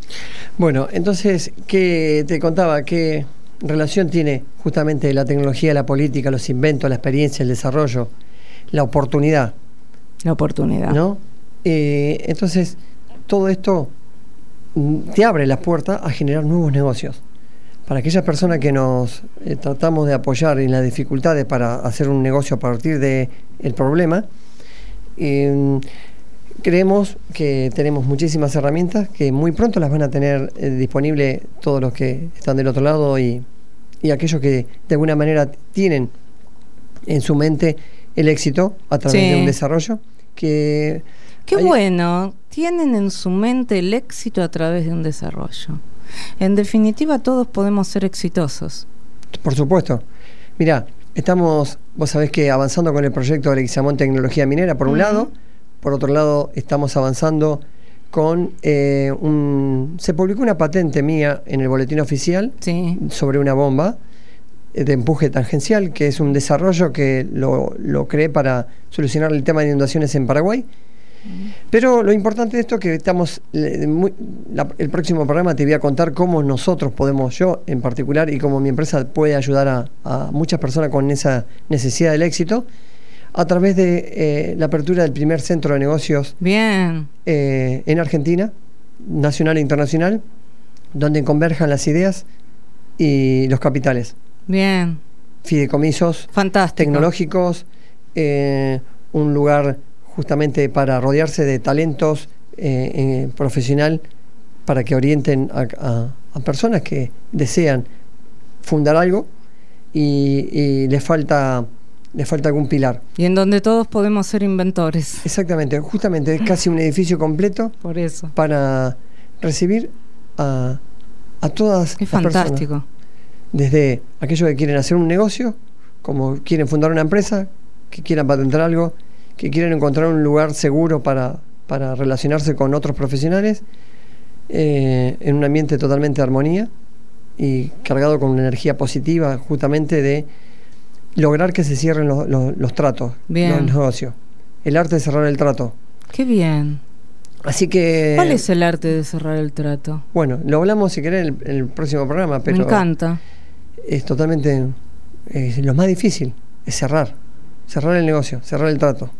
Bueno, entonces, ¿qué te contaba? ¿Qué relación tiene justamente la tecnología, la política, los inventos, la experiencia, el desarrollo, la oportunidad? La oportunidad. ¿No? Eh, entonces, todo esto te abre las puertas a generar nuevos negocios. Para aquellas personas que nos eh, tratamos de apoyar en las dificultades para hacer un negocio a partir del problema, eh, creemos que tenemos muchísimas herramientas que muy pronto las van a tener eh, disponibles todos los que están del otro lado y, y aquellos que de alguna manera tienen en su mente el éxito a través sí. de un desarrollo que... Qué hay... bueno, tienen en su mente el éxito a través de un desarrollo. En definitiva, todos podemos ser exitosos. Por supuesto. Mirá, estamos, vos sabés que avanzando con el proyecto de Leguizamón Tecnología Minera, por un uh-huh. lado. Por otro lado, estamos avanzando con eh, un... Se publicó una patente mía en el boletín oficial sí. sobre una bomba de empuje tangencial, que es un desarrollo que lo, lo creé para solucionar el tema de inundaciones en Paraguay. Pero lo importante de esto es que estamos, eh, muy, la, el próximo programa te voy a contar cómo nosotros podemos, yo en particular, y cómo mi empresa puede ayudar a, a muchas personas con esa necesidad del éxito, a través de eh, la apertura del primer centro de negocios Bien. Eh, en Argentina, nacional e internacional, donde converjan las ideas y los capitales. Bien. Fideicomisos Fantástico. tecnológicos, eh, un lugar justamente para rodearse de talentos eh, eh, profesional para que orienten a, a, a personas que desean fundar algo y, y les falta les falta algún pilar. Y en donde todos podemos ser inventores. Exactamente, justamente es casi un edificio completo. Por eso. Para recibir a, a todas Es las fantástico. personas. Desde aquellos que quieren hacer un negocio, como quieren fundar una empresa, que quieran patentar algo, que quieren encontrar un lugar seguro para, para relacionarse con otros profesionales, eh, en un ambiente totalmente de armonía y cargado con una energía positiva, justamente de lograr que se cierren los, los, los tratos, Bien. los negocios. El arte de cerrar el trato. Qué bien. Así que... ¿Cuál es el arte de cerrar el trato? Bueno, lo hablamos si querés en el, en el próximo programa, pero... Me encanta. Es totalmente... Es lo más difícil, es cerrar. Cerrar el negocio, cerrar el trato.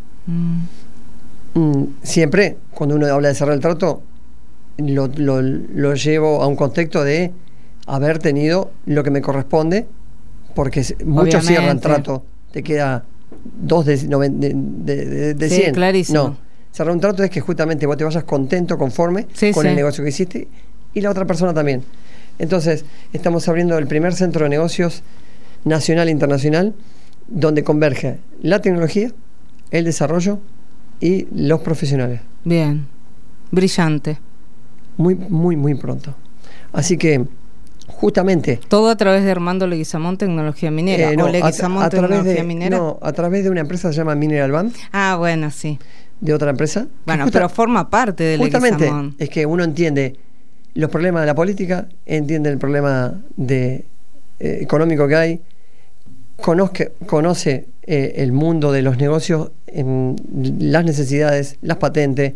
Mm. Mm, siempre, cuando uno habla de cerrar el trato, lo, lo, lo llevo a un contexto de haber tenido lo que me corresponde, porque muchos Obviamente. cierran trato, te queda dos de, de, de, de, de Sí, cien. clarísimo. No, cerrar un trato es que justamente vos te vayas contento, conforme Sí, con sí. el negocio que hiciste y la otra persona también. Entonces, estamos abriendo el primer centro de negocios nacional e internacional donde converge la tecnología, el desarrollo y los profesionales. Bien. Brillante. Muy, muy, muy pronto. Así que, justamente... Todo a través de Armando Leguizamón Tecnología Minera. eh, no, o Leguizamón a, a través Tecnología de, Minera. No, a través de una empresa que se llama Mineral Band, Ah, bueno, sí. de otra empresa. Bueno, justa- pero forma parte de Justamente Leguizamón. es que uno entiende los problemas de la política, entiende el problema de, eh, económico que hay, conozca, conoce eh, el mundo de los negocios, en las necesidades, las patentes,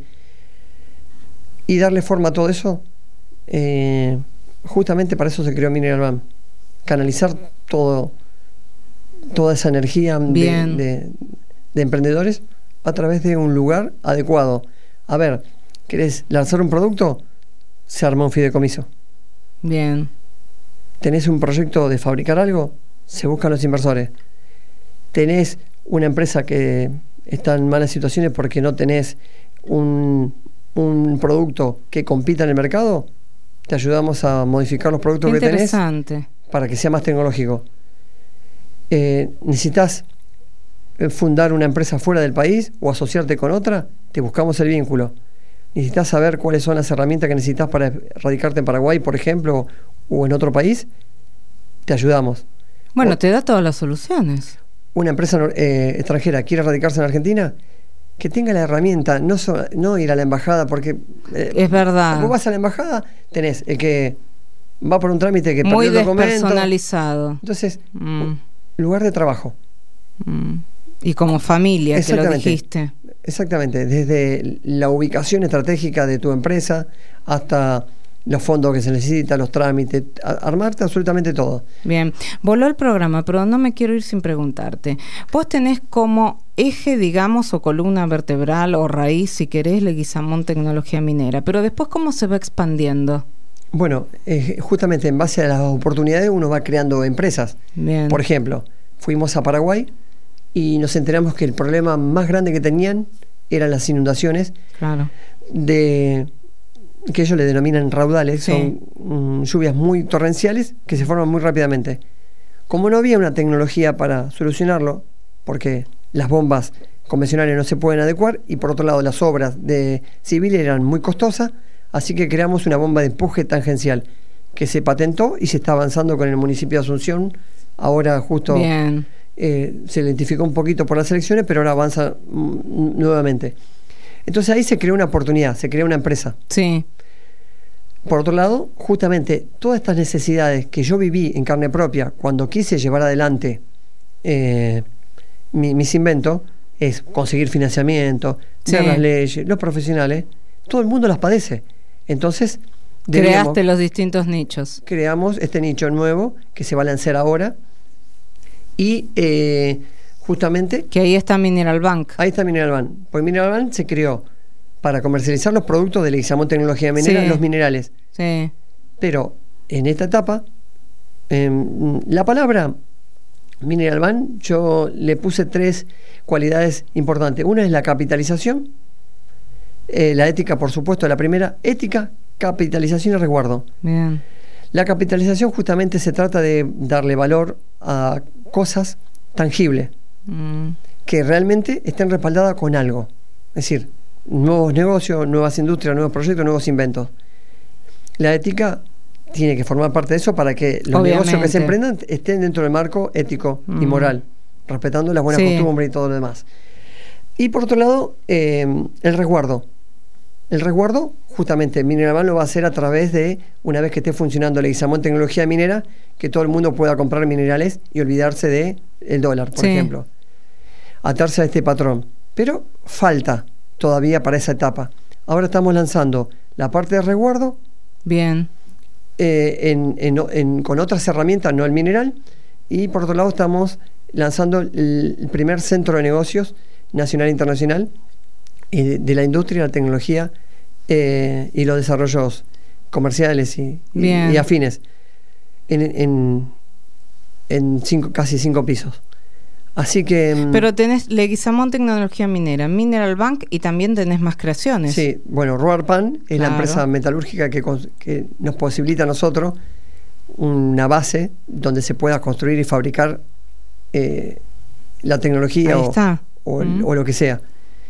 y darle forma a todo eso. Eh, justamente para eso se creó Mineral Band, canalizar todo, toda esa energía de, Bien. de, de emprendedores a través de un lugar adecuado. A ver, ¿querés lanzar un producto? Se arma un fideicomiso. Bien. ¿Tenés un proyecto de fabricar algo? Se buscan los inversores. ¿Tenés una empresa que está en malas situaciones porque no tenés un, un producto que compita en el mercado? Te ayudamos a modificar los productos Qué que tenés interesante. para que sea más tecnológico. Eh, ¿Necesitas eh, fundar una empresa fuera del país o asociarte con otra? Te buscamos el vínculo. ¿Necesitas saber cuáles son las herramientas que necesitas para radicarte en Paraguay, por ejemplo, o en otro país? Te ayudamos. Bueno, O- te da todas las soluciones. Una empresa nor- eh, extranjera quiere radicarse en Argentina, que tenga la herramienta, no, so- no ir a la embajada, porque eh, Es verdad. vos vas a la embajada, tenés el que va por un trámite que Muy perdió el documento. despersonalizado. Entonces, Mm, lugar de trabajo. mm. Y como familia, que lo Exactamente. dijiste. Exactamente, desde la ubicación estratégica de tu empresa hasta los fondos que se necesitan, los trámites, a- armarte absolutamente todo. Bien, voló el programa, pero no me quiero ir sin preguntarte. Vos tenés como eje, digamos, o columna vertebral o raíz, si querés, Leguizamón Tecnología Minera, pero después, ¿cómo se va expandiendo? Bueno, eh, justamente en base a las oportunidades uno va creando empresas. Bien. Por ejemplo, fuimos a Paraguay y nos enteramos que el problema más grande que tenían eran las inundaciones, Claro. de que ellos le denominan raudales, Sí. son mm, lluvias muy torrenciales que se forman muy rápidamente. Como no había una tecnología para solucionarlo, porque las bombas convencionales no se pueden adecuar y por otro lado las obras de civiles eran muy costosas, así que creamos una bomba de empuje tangencial que se patentó y se está avanzando con el municipio de Asunción. Ahora justo Bien. eh, se identificó un poquito por las elecciones, pero ahora avanza mm, nuevamente. Entonces ahí se creó una oportunidad, se creó una empresa. Sí. Por otro lado, justamente todas estas necesidades que yo viví en carne propia cuando quise llevar adelante eh, mi- mis inventos, es conseguir financiamiento, Sí. ver las leyes, los profesionales, todo el mundo las padece. Entonces, deberíamos- Creaste los distintos nichos. creamos este nicho nuevo que se va a lanzar ahora y eh, justamente Que ahí está Mineral Bank. ahí está Mineral Bank. Pues Mineral Bank se creó para comercializar los productos de Leguizamón Tecnología Minera, Sí. los minerales. Sí. Pero en esta etapa, eh, la palabra Mineral Bank, yo le puse tres cualidades importantes. Una es la capitalización, eh, la ética, por supuesto, la primera, ética, capitalización y resguardo. Bien. La capitalización justamente se trata de darle valor a cosas tangibles, Mm. que realmente estén respaldadas con algo. Es decir, nuevos negocios, nuevas industrias, nuevos proyectos, nuevos inventos. La ética tiene que formar parte de eso para que los Obviamente. negocios que se emprendan estén dentro del marco ético y Mm. moral, respetando las buenas Sí. costumbres y todo lo demás. Y por otro lado, eh, el resguardo. El resguardo, justamente, Mineral Bank lo va a hacer a través de, una vez que esté funcionando Leguizamón Tecnología Minera, que todo el mundo pueda comprar minerales y olvidarse de el dólar, por Sí. ejemplo. Atarse a este patrón. Pero falta todavía para esa etapa. Ahora estamos lanzando la parte de resguardo Bien. eh, en, en- en- con otras herramientas, no el mineral. Y por otro lado estamos lanzando el, el primer centro de negocios nacional e internacional y de, de la industria, la tecnología eh, y los desarrollos comerciales y, y- Bien. y afines en, en, en cinco, casi cinco pisos. Así que... mm, Pero tenés Leguizamón Tecnología Minera, Mineral Bank y también tenés más creaciones. sí, bueno, Roarpan es la Claro. empresa metalúrgica que, cons- que nos posibilita a nosotros una base donde se pueda construir y fabricar eh, la tecnología Ahí o, está. o el- Mm. o lo que sea.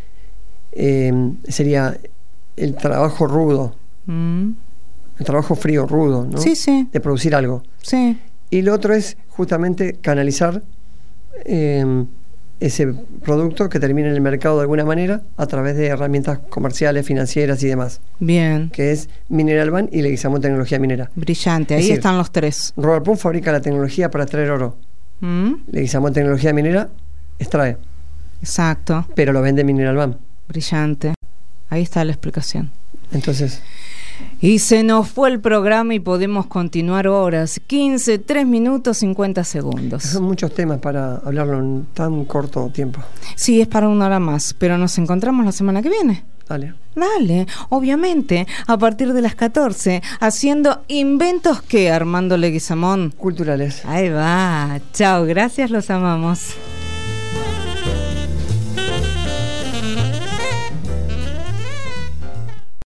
Eh, sería el trabajo rudo, Mm. el trabajo frío, rudo, ¿no? Sí, sí, De producir algo. sí. Y lo otro es justamente canalizar eh, ese producto que termine en el mercado de alguna manera a través de herramientas comerciales, financieras y demás, Bien. que es Mineral Bank y Leguizamón Tecnología Minera. Brillante. Es Ahí decir, están los tres. Robert Pun fabrica la tecnología para extraer oro. Mm. Leguizamón Tecnología Minera extrae, Exacto. pero lo vende Mineral Bank. Brillante. Ahí está la explicación. Entonces, Y se nos fue el programa y podemos continuar horas. quince, tres minutos, cincuenta segundos. son muchos temas para hablarlo en tan corto tiempo. Sí, es para una hora más, pero nos encontramos la semana que viene. Dale. Dale, obviamente, a partir de las catorce, haciendo inventos que Armando Leguizamón. Culturales. Ahí va. Chao, gracias, los amamos.